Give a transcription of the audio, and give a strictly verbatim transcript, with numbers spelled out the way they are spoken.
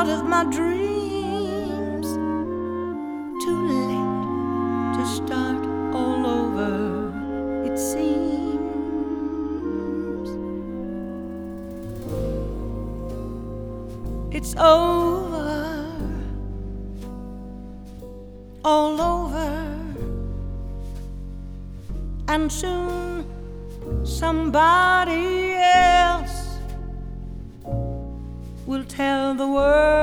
of my dreams, too late to start all over, it seems. It's over, all over, and soon somebody else will tell the world